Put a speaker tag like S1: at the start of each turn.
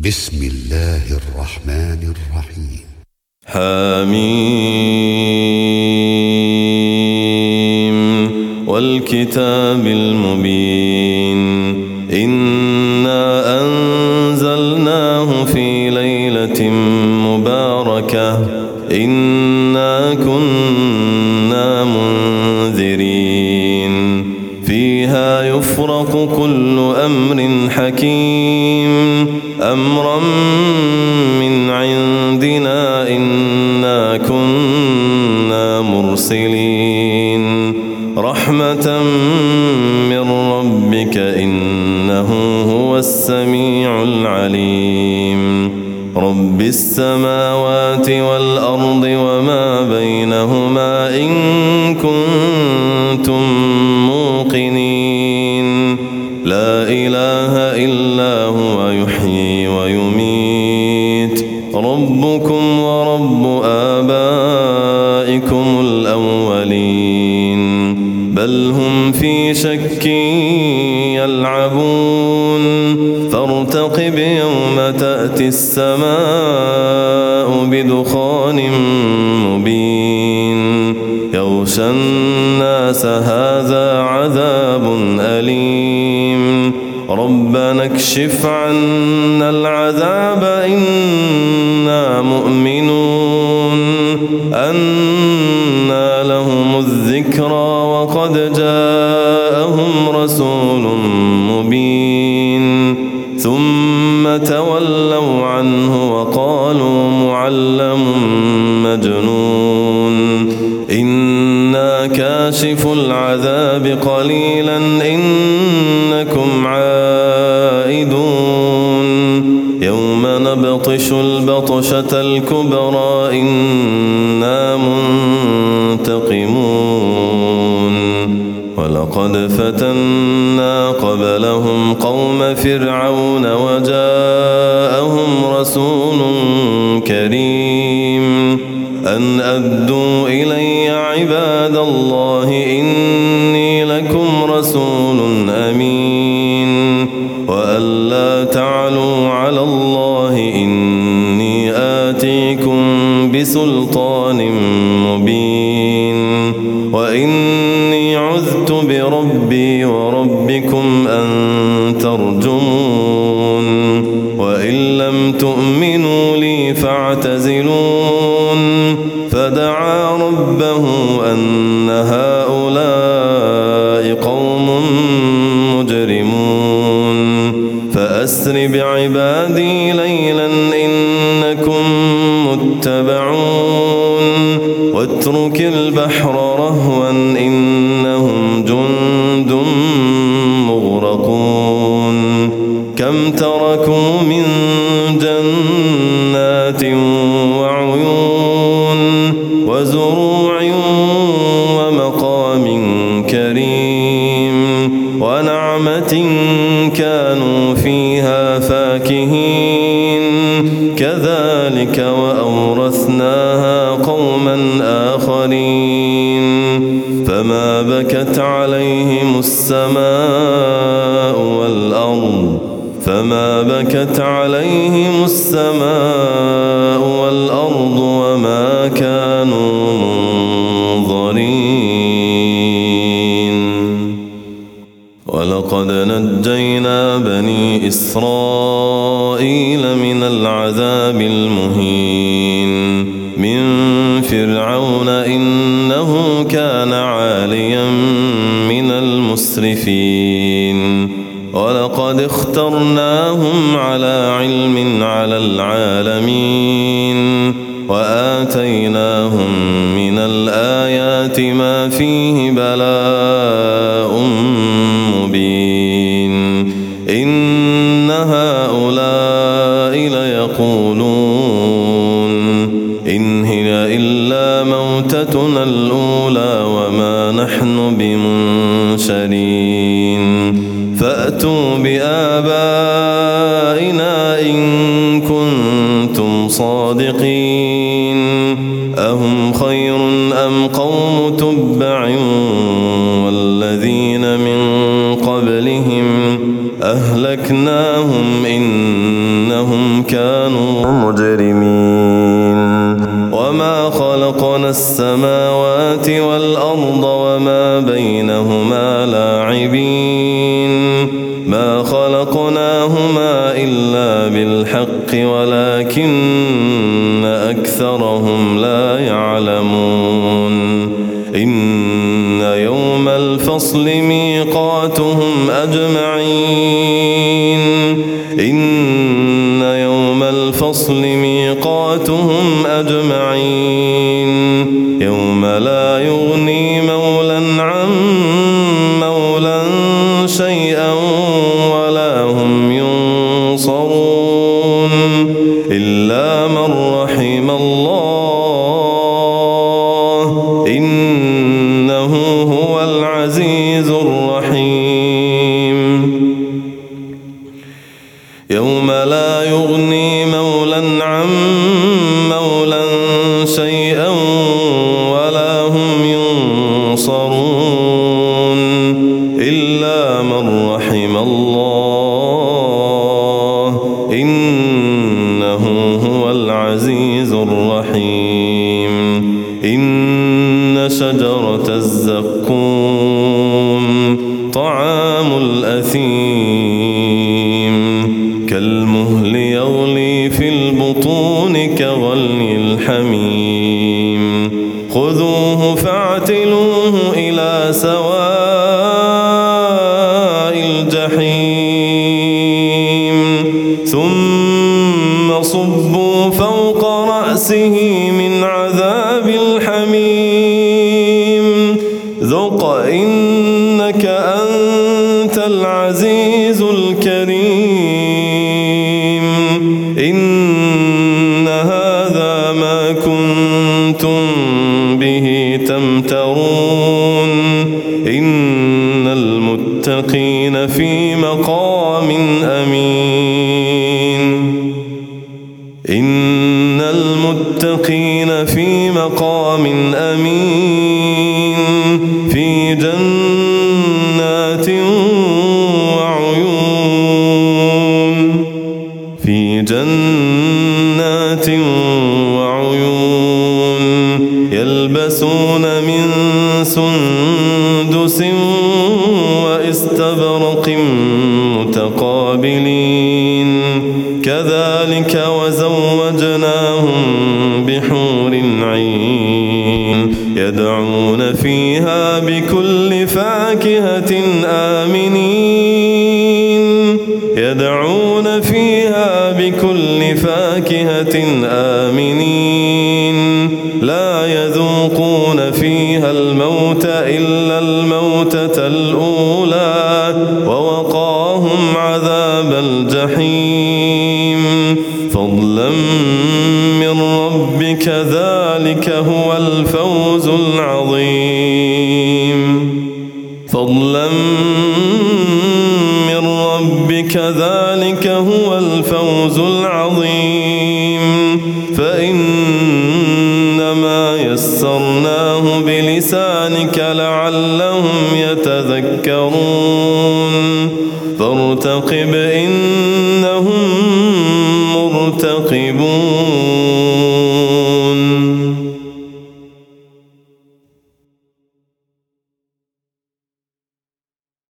S1: بسم الله الرحمن الرحيم.
S2: حميم والكتاب المبين إنا أنزلناه في ليلة مباركة إنا كنا منذرين فيها يفرق كل أمر حكيم أمرا من عندنا إنا كنا مرسلين رحمة من ربك إنه هو السميع العليم رب السماوات والأرض وما بينهما إن كنتم موقنين لا إله إلا هو يحيي ويميت ربكم ورب آبائكم الأولين بل هم في شك يلعبون فارتقب يوم تأتي السماء بدخان مبين يغشى الناس هذا عذاب أليم ربنا اكشف عنا العذاب إنا مؤمنون أنى لهم الذكرى وقد جاءهم رسول مبين ثم تولوا عنه وقالوا معلم مجنون إنا كاشف العذاب قليلا إنكم عائدون يوم نبطش البطشة الكبرى إنا منتقمون ولقد فتنا قبلهم قوم فرعون وجاءهم رسول كريم أن أدوا إلي عباد الله إني لكم رسول أمين وأن لا تعلوا على الله إني آتيكم بسلطان مبين وإني عذت بربي وربكم أن ترجمون وإن لم تؤمنوا لي فاعتزلون فدعا ربه أن هؤلاء قوم مجرمون فأسر بعبادي ليلا إنكم متبعون واترك البحر رهوا إنهم جند مغرقون كم تركوا من جنات وعيون وزروع ومقام كريم ونعمة كانوا فيها فاكهين كذلك وأورثناها قوما آخرين فما بكت عليهم السماء والأرض وما كانوا منظرين ولقد نجينا بني إسرائيل من العذاب المهين من فرعون إنه كان عاليا من المسرفين ولقد اخترناهم على علم على العالمين وآتيناهم من الآيات ما فيه بلاء مبين إن هؤلاء ليقولون إن هي إلا موتتنا الأولى وما نحن بمنشرين فأتوا بآبائنا إن كنتم صادقين أهم خير أم قوم تبع والذين من قبلهم أهلكناهم إنهم إنهم كانوا مجرمين وما خلقنا السماوات والأرض وما بينهما لاعبين ما خلقناهما إلا بالحق ولكن أكثرهم لا يعلمون إن يوم الفصل ميقاتهم أجمعين إن يوم الفصل ميقاتهم أجمعين يوم لا يغني مولى عن مولى شيئا ولا هم ينصرون إلا من رحم الله إنه هو العزيز الرحيم يوم لا يغني مولى عن مولى شيئا ولا هم ينصرون إلا من رحم الله إنه هو العزيز الرحيم إن شجرة الزقوم طعام الأثيم كالمهل يغلي في البطون كغلي الحميم خذوه فاعتلوه إلى سواء الجحيم ثم صبوا فوق رأسه من عذاب الحميم ذق إنك أنت العزيز الكريم إن هذا ما كنتم به تمترون إن المتقين في مقام أمين إن المتقين في مقام أمين في جنات وعيون في جنات وعيون يلبسون من سندس واستبرق متقابلين كذلك وزوجناهم بحور عين يدعون فيها بكل فاكهة آمنين يدعون فيها بكل فاكهة آمنين لا يذوقون فيها الموت إلا الموتة الأولى ووقاهم عذاب الجحيم فضلا من ربك ذلك هو الفوز العظيم فضلا من ربك ذلك هو الفوز العظيم فإنما يسرناه بلسانك لعلهم يتذكرون فارتقب